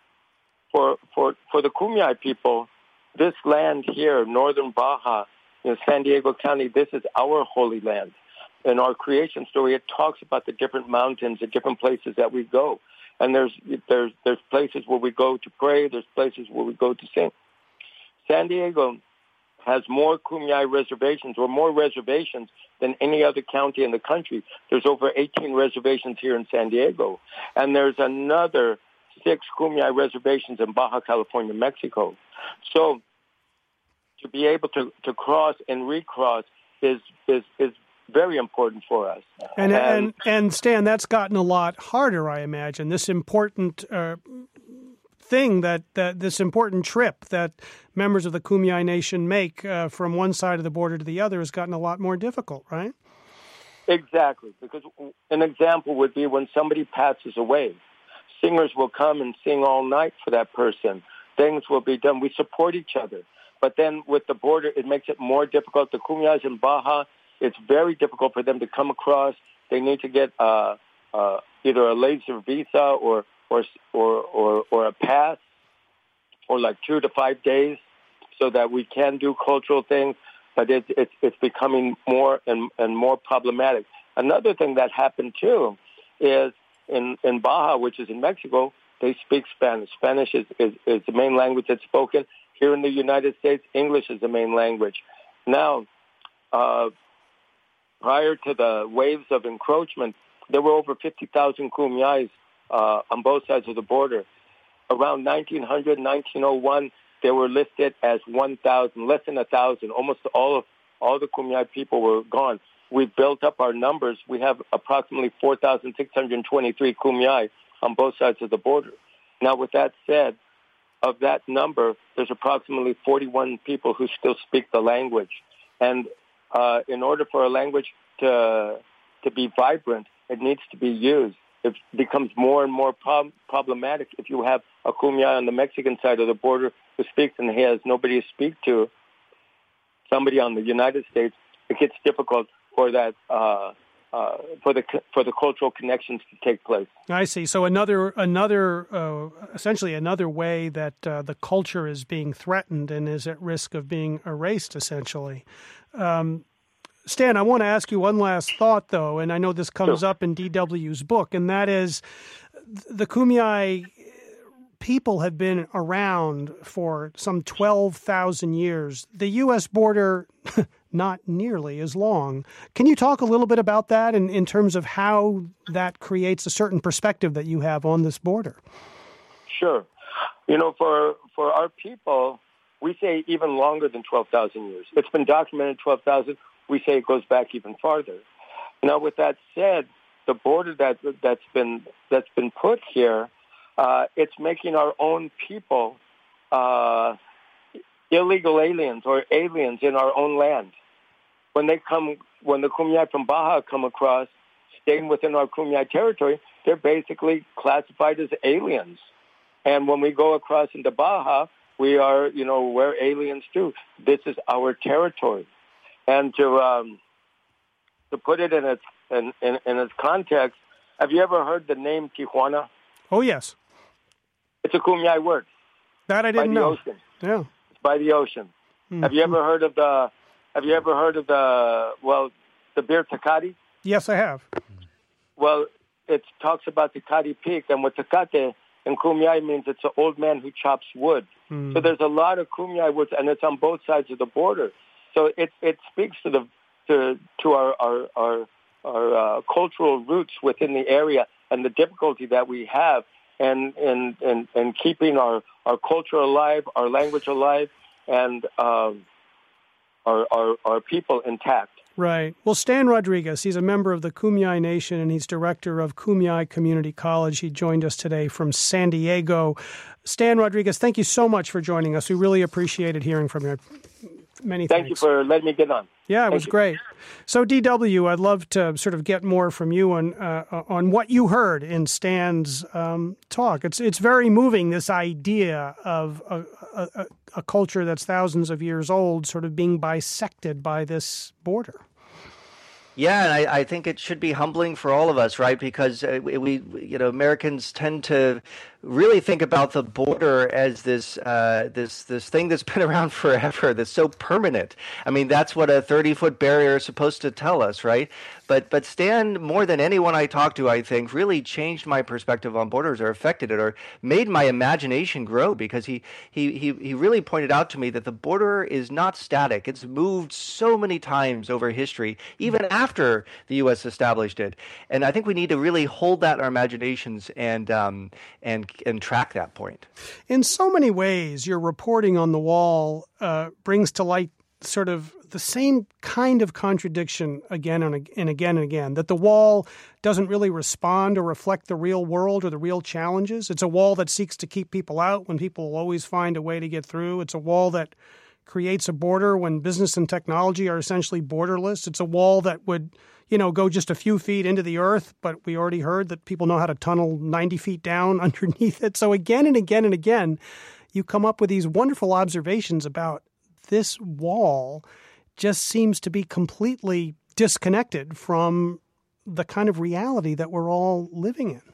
for for for the Kumeyaay people, this land here, northern Baja, in San Diego County, this is our holy land. In our creation story, it talks about the different mountains, the different places that we go. And there's there's there's places where we go to pray. There's places where we go to sing. San Diego has more Kumeyaay reservations, or more reservations than any other county in the country. There's over eighteen reservations here in San Diego. And there's another six Kumeyaay reservations in Baja California, Mexico. So to be able to, to cross and recross is, is, is very important for us. And, and, and, and Stan, that's gotten a lot harder, I imagine. This important uh, thing, that, that this important trip that members of the Kumeyaay Nation make uh, from one side of the border to the other has gotten a lot more difficult, right? Exactly, because an example would be when somebody passes away. Singers will come and sing all night for that person. Things will be done. We support each other. But then with the border, it makes it more difficult. The Kumeyays in Baja, it's very difficult for them to come across. They need to get uh, uh, either a laser visa or or, or or or a pass for like two to five days so that we can do cultural things. But it, it, it's becoming more and, and more problematic. Another thing that happened, too, is in, in Baja, which is in Mexico, they speak Spanish. Spanish is, is, is the main language that's spoken. Here in the United States, English is the main language. Now, uh, prior to the waves of encroachment, there were over fifty thousand Kumeyays uh, on both sides of the border. Around nineteen hundred, nineteen oh one, they were listed as one thousand, less than one thousand. Almost all of all the Kumeyaay people were gone. We've built up our numbers. We have approximately four thousand six hundred twenty-three Kumeyaay on both sides of the border. Now, with that said, of that number, there's approximately forty-one people who still speak the language. And uh, in order for a language to to be vibrant, it needs to be used. It becomes more and more prob- problematic if you have a Kumeyaay on the Mexican side of the border who speaks and he has nobody to speak to, somebody on the United States. It gets difficult for that uh, uh, for the for the cultural connections to take place. I see. So another another uh, essentially another way that uh, the culture is being threatened and is at risk of being erased, essentially. Um, Stan, I want to ask you one last thought, though, and I know this comes sure. up in D W's book, and that is the Kumeyaay people have been around for some twelve thousand years. The U S border, not nearly as long. Can you talk a little bit about that in, in terms of how that creates a certain perspective that you have on this border? Sure. You know, for for our people, we say even longer than twelve thousand years. It's been documented twelve thousand. We say it goes back even farther. Now, with that said, the border that that's been that's been put here, uh, it's making our own people uh, illegal aliens or aliens in our own land. When they come, when the Kumeyaay from Baja come across, staying within our Kumeyaay territory, they're basically classified as aliens. And when we go across into Baja, we are, you know, we're aliens too. This is our territory. And to um, to put it in its in, in, in its context, have you ever heard the name Tijuana? Oh yes, it's a Kumeyaay word. That I didn't by the know. Ocean. Yeah, it's by the ocean. Mm-hmm. Have you ever heard of the? Have you ever heard of the? Well, the beer Tecate? Yes, I have. Well, it talks about Tecate Peak, and with Tecate, and Kumeyaay means it's an old man who chops wood. Mm. So there's a lot of Kumeyaay woods, and it's on both sides of the border. So it it speaks to the to to our our our, our uh, cultural roots within the area and the difficulty that we have and in in, in keeping our, our culture alive, our language alive, and um, our, our our people intact. Right. Well, Stan Rodriguez, he's a member of the Kumeyaay Nation, and he's director of Kumeyaay Community College. He joined us today from San Diego. Stan Rodriguez, thank you so much for joining us. We really appreciated hearing from you. Many thanks. Thank you for letting me get on. Yeah, it Thank was you. great. So, D W, I'd love to sort of get more from you on uh, on what you heard in Stan's um, talk. It's it's very moving, this idea of a, a, a culture that's thousands of years old sort of being bisected by this border. Yeah, and I, I think it should be humbling for all of us, right? Because uh, we, we, you know, Americans tend to really think about the border as this uh, this this thing that's been around forever, that's so permanent. I mean, that's what a thirty-foot barrier is supposed to tell us, right? But but Stan, more than anyone I talked to, I think, really changed my perspective on borders, or affected it, or made my imagination grow, because he he he he really pointed out to me that the border is not static. It's moved so many times over history, even after the U S established it. And I think we need to really hold that in our imaginations and um, and and track that point. In so many ways, your reporting on the wall uh, brings to light sort of the same kind of contradiction again and, and again and again, that the wall doesn't really respond or reflect the real world or the real challenges. It's a wall that seeks to keep people out when people will always find a way to get through. It's a wall that creates a border when business and technology are essentially borderless. It's a wall that would, you know, go just a few feet into the earth, but we already heard that people know how to tunnel ninety feet down underneath it. So again and again and again, you come up with these wonderful observations about this wall just seems to be completely disconnected from the kind of reality that we're all living in.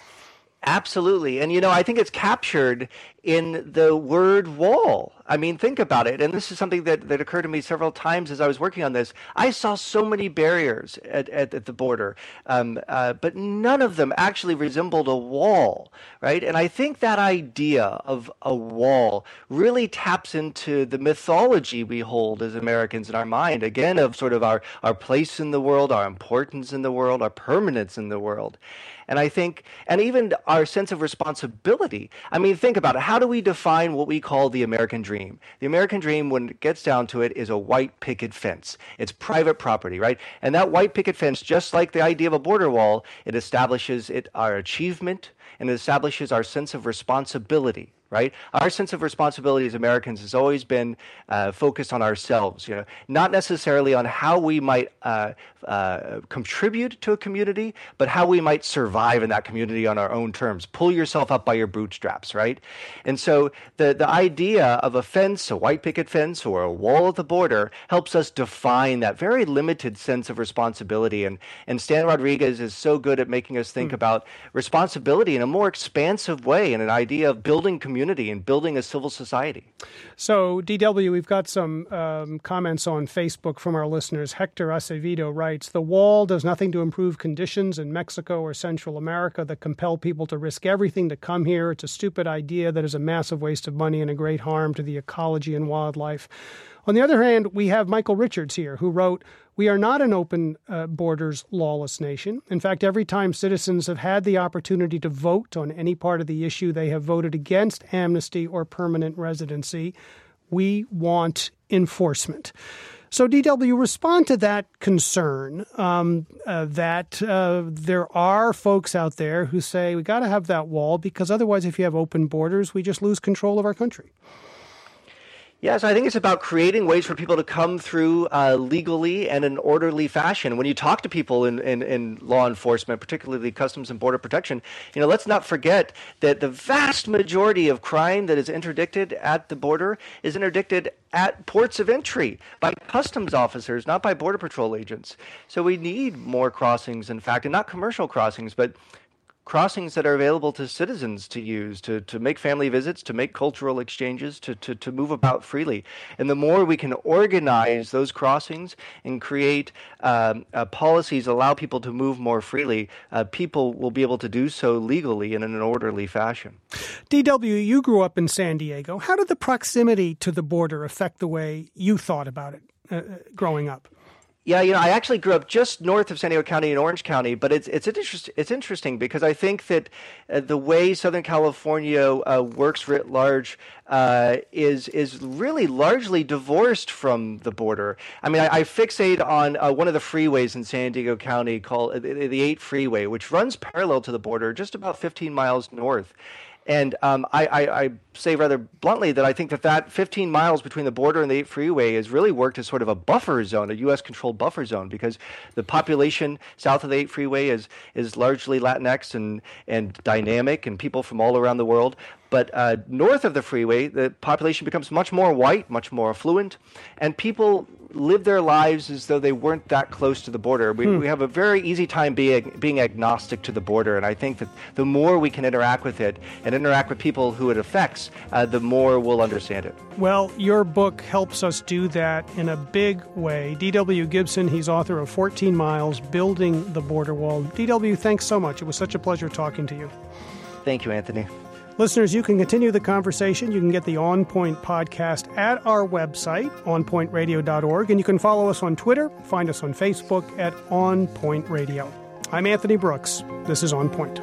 Absolutely. And, you know, I think it's captured in the word wall. I mean, think about it. And this is something that, that occurred to me several times as I was working on this. I saw so many barriers at, at, at the border, um, uh, but none of them actually resembled a wall, right? And I think that idea of a wall really taps into the mythology we hold as Americans in our mind, again, of sort of our, our place in the world, our importance in the world, our permanence in the world. And I think, and even our sense of responsibility. I mean, think about it. How do we define what we call the American dream? The American dream, when it gets down to it, is a white picket fence. It's private property, right? And that white picket fence, just like the idea of a border wall, it establishes it our achievement, and it establishes our sense of responsibility. Right? Our sense of responsibility as Americans has always been uh, focused on ourselves, you know, not necessarily on how we might uh, uh, contribute to a community, but how we might survive in that community on our own terms. Pull yourself up by your bootstraps, right? And so the, the idea of a fence, a white picket fence, or a wall at the border helps us define that very limited sense of responsibility. And, and Stan Rodriguez is so good at making us think mm. about responsibility in a more expansive way, and an idea of building community and building a civil society. So, D W, we've got some um, comments on Facebook from our listeners. Hector Acevedo writes, "The wall does nothing to improve conditions in Mexico or Central America that compel people to risk everything to come here. It's a stupid idea that is a massive waste of money and a great harm to the ecology and wildlife." On the other hand, we have Michael Richards here, who wrote, "We are not an open uh, borders, lawless nation. In fact, every time citizens have had the opportunity to vote on any part of the issue, they have voted against amnesty or permanent residency. We want enforcement." So, D W, respond to that concern um, uh, that uh, there are folks out there who say we got to have that wall because otherwise, if you have open borders, we just lose control of our country. Yes, I think it's about creating ways for people to come through uh, legally and in an orderly fashion. When you talk to people in, in, in law enforcement, particularly Customs and Border Protection, you know, let's not forget that the vast majority of crime that is interdicted at the border is interdicted at ports of entry by customs officers, not by Border Patrol agents. So we need more crossings, in fact, and not commercial crossings, but crossings that are available to citizens to use, to, to make family visits, to make cultural exchanges, to, to, to move about freely. And the more we can organize those crossings and create um, uh, policies that allow people to move more freely, uh, people will be able to do so legally and in an orderly fashion. D W, you grew up in San Diego. How did the proximity to the border affect the way you thought about it uh, growing up? Yeah, you know, I actually grew up just north of San Diego County in Orange County, but it's it's interest, it's interesting because I think that uh, the way Southern California uh, works writ large uh, is is really largely divorced from the border. I mean, I, I fixate on uh, one of the freeways in San Diego County called uh, the, the eight Freeway, which runs parallel to the border, just about fifteen miles north. And um, I, I, I say rather bluntly that I think that that fifteen miles between the border and the eight Freeway has really worked as sort of a buffer zone, a U S-controlled buffer zone, because the population south of the eight Freeway is is largely Latinx and, and dynamic and people from all around the world. But uh, north of the freeway, the population becomes much more white, much more affluent, and people live their lives as though they weren't that close to the border. We, hmm. we have a very easy time being, being agnostic to the border, and I think that the more we can interact with it and interact with people who it affects, uh, the more we'll understand it. Well, your book helps us do that in a big way. D W Gibson, he's author of fourteen miles, Building the Border Wall. D W, thanks so much. It was such a pleasure talking to you. Thank you, Anthony. Listeners, you can continue the conversation. You can get the On Point podcast at our website, on point radio dot org, and you can follow us on Twitter, find us on Facebook at On Point Radio. I'm Anthony Brooks. This is On Point.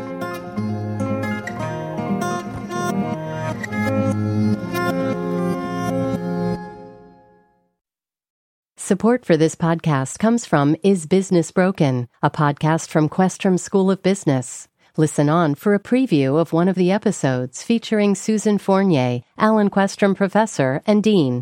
Support for this podcast comes from Is Business Broken?, a podcast from Questrom School of Business. Listen on for a preview of one of the episodes featuring Susan Fournier, Alan Questrom Professor and Dean.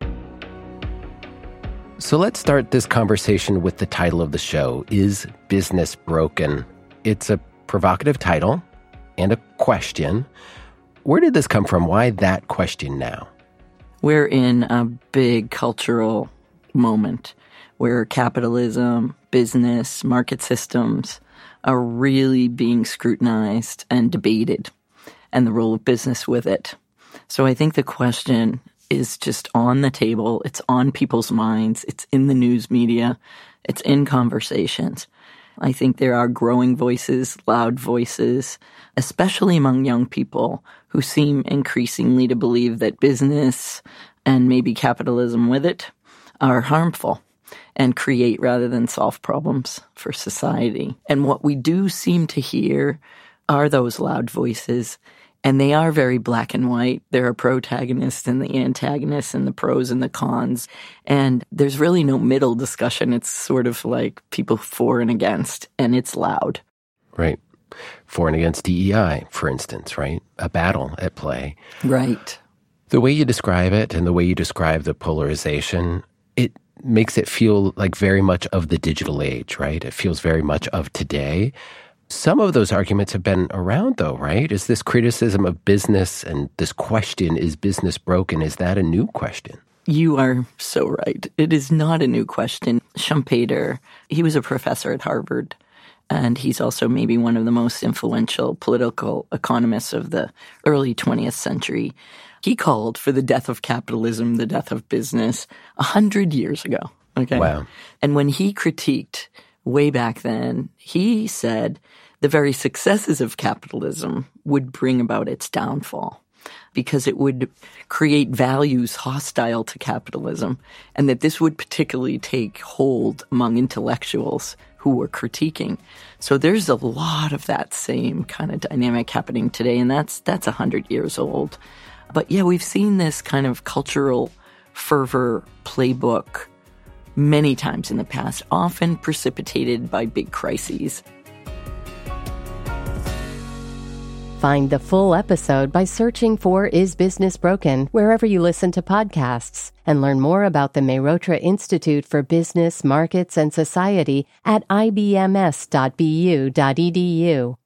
So let's start this conversation with the title of the show, Is Business Broken? It's a provocative title and a question. Where did this come from? Why that question now? We're in a big cultural moment where capitalism, business, market systems are really being scrutinized and debated, and the role of business with it. So I think the question is just on the table. It's on people's minds. It's in the news media. It's in conversations. I think there are growing voices, loud voices, especially among young people who seem increasingly to believe that business and maybe capitalism with it are harmful and create rather than solve problems for society. And what we do seem to hear are those loud voices, and they are very black and white. There are protagonists and the antagonists and the pros and the cons, and there's really no middle discussion. It's sort of like people for and against, and it's loud. Right. For and against D E I, for instance, right? A battle at play. Right. The way you describe it and the way you describe the polarization, it makes it feel like very much of the digital age, right? It feels very much of today. Some of those arguments have been around, though, right? Is this criticism of business and this question, is business broken, is that a new question? You are so right. It is not a new question. Schumpeter, he was a professor at Harvard, and he's also maybe one of the most influential political economists of the early twentieth century. He called for the death of capitalism, the death of business, a hundred years ago. Okay. Wow. And when he critiqued way back then, he said the very successes of capitalism would bring about its downfall because it would create values hostile to capitalism, and that this would particularly take hold among intellectuals who were critiquing. So there's a lot of that same kind of dynamic happening today, and that's that's a hundred years old. But yeah, we've seen this kind of cultural fervor playbook many times in the past, often precipitated by big crises. Find the full episode by searching for Is Business Broken wherever you listen to podcasts, and learn more about the Mehrotra Institute for Business, Markets, and Society at I B M S dot B U dot E D U.